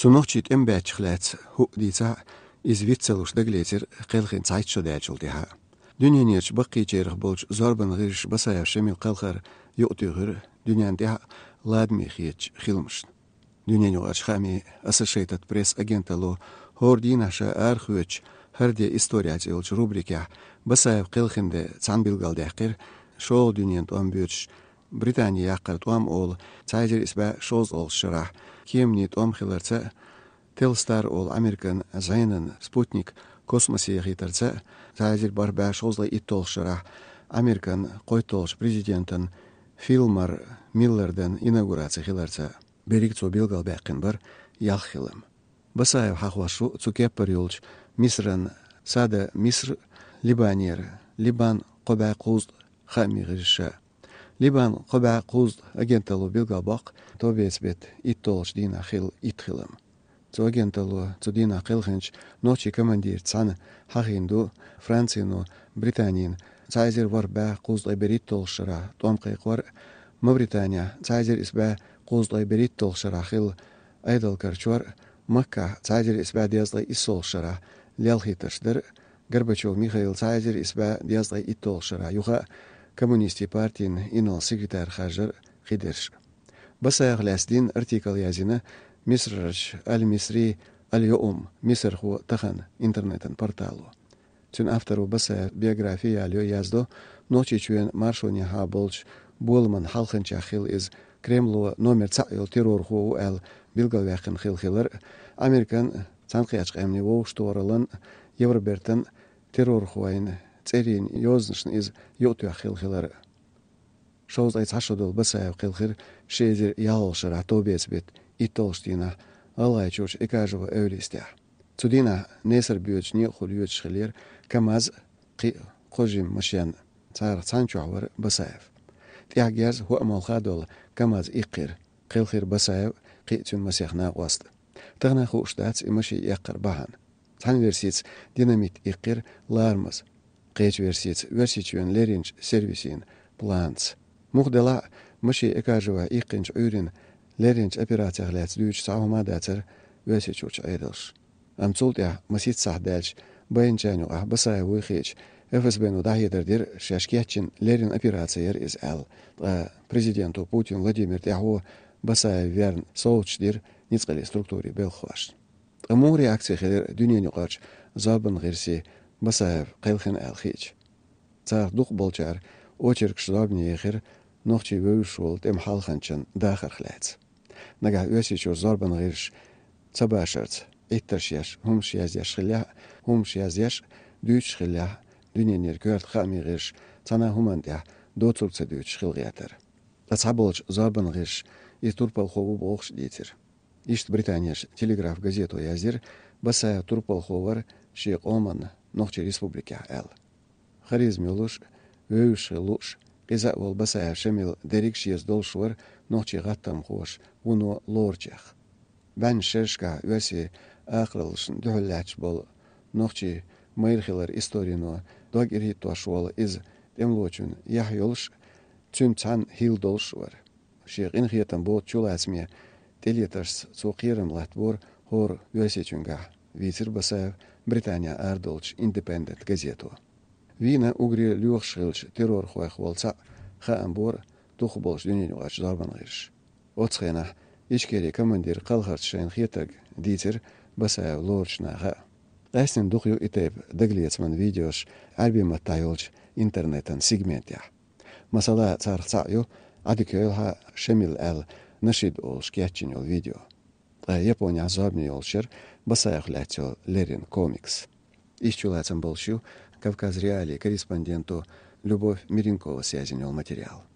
Цунохчит эмбячхлац ху дица извитцелуш даглезер қелхин цайтшо дайчулдиха. Дүниенерч баққичерх болж зорбан ғирш басая шемил қалхар юқтығыр дүниендиха ладмихич хилмшн. Дүниенуач хами Associated Press агенталу хординаша архуч харде историяц илч рубрика басая қелхинде цанбилгалдахкир шоу дүниент амбюч Британия яққарт ам ол цайжер исба шоз ол шыра кемнит ом хиларца Телстар ол Американ Зайнен Спутник космосе хитарца цайжер барба шозла иттол шыра Американ қойтолш президентін Филмар Миллерден инаугурация хиларца берикцо билгал бақин бар ял хилым. Басаев хахвашу цукеппер юлч Мисран сада Миср Либанер Либан қоба қуз хамигирша Либан қоба қуз агенталу билгалбақ тобесбет иттолш дина хил итхилым. Цо агенталу цо дина хилхинч ночи командир цан хахинду Францину Британин цайзер вар ба қуз лайбериттолшыра томқиқвар Мавритания цайзер исба қуз лайбериттолшыра хил айдал карчвар Макка цайзер исба дезлай иссолшыра лялхиташдыр Горбачев Михаил цайзер исба дезлай иттолшыра юха Коммунисти партиин инал секретарь хажыр хидерш. Басаяқ ләсдин артикл язина Мисрарч Аль-Мисри Аль-Йоум Мисрху тахан интернетен порталу. Цун автору басая биография алё яздо ночи чуен маршоне ха болч болман халхынча хил из Кремлу номер цайл террорху ал билгалвяқын хил-хилар Американ цанқиячқ эмни воуштуаралан Евробертен террорхуайн церин ёзнышн из ётуя хил-хилар. Шоуз айц хашудул басаяв хил-хир шезер ялшыр атобесбет иттолштина алайчуч экажева эвлистя. Цудина несер бюч не хулюч хилер камаз қи қожим машян цар цанчуавар басаяв. Тягяз хуамалхадол камаз иқир хил-хир басаяв қи цун масяхна қост. Тагна хуштац имаши яққар бахан. Цан версиц динамит иқир лармаз. Қеч версичуен леринч сервисин планц. Мухдала мыши экажева иқинч үйрин леринч операцияглац дүйч саумадацер версичуч айдылш. Амцултя масит сахдальч байнчаню басая выхеч ФСБну дахидердир шашкетчин лерин операциер из ал. Президенту Путин Владимир Тяху басая верн соучдир ницкали структуре белхваш. Аму реакция хелер дүниени қарч забын ғирси Басаев қелхин әлхич. Цар дух болчар очерк шзабни ехир нохчи вөшул тем халханчын дахархлац. Нага өсичу зарбан ғирш цабашарц эттершяш хумшязяш хиля хумшязяш дүйч хиля дүниенер көрт хами ғирш цана хумандя доцурца дүйч хилгиятер. Цаболч зарбан ғирш истурпал хову болхш дейтер. Ишт Британияш телеграф газету язир басая турпал ховар шиқ оман нохчи республика ал. Харизм юлуш, өйші луш, қиза ол басая шемил дерикш ездолшуар нохчи ғаттам хош, уну лорчах. Бән шешка өсі ақрылышын дөхілләч бол, нохчи майрхилар историну дог ирхитуашуал из темлочун ях юлш, цүн цан хил долшуар. Шиқ инхиятан бол чуласме телетарс цуқирым латбор хор өсечунга. Вицер басаев Британия Ардолч Independent газету. Вина угри люхшилч террор хуах волца хаамбор тухболш дүниенуач зарбан ғирш. Оцхена ичкери командир қалхарчшайн хетаг дитер басаев лорчнаға. Әснен духю итеп даглецман видеош альбима тайолч интернетен сегментя. Масала царцаю адикейлха шемил ал нашид ол шкетчин ол видео. Япония забни олшер басаях лятел Лерин комикс. Исчулацам болщу Кавказ Реалии корреспонденту Любовь Миренкова связенел материал.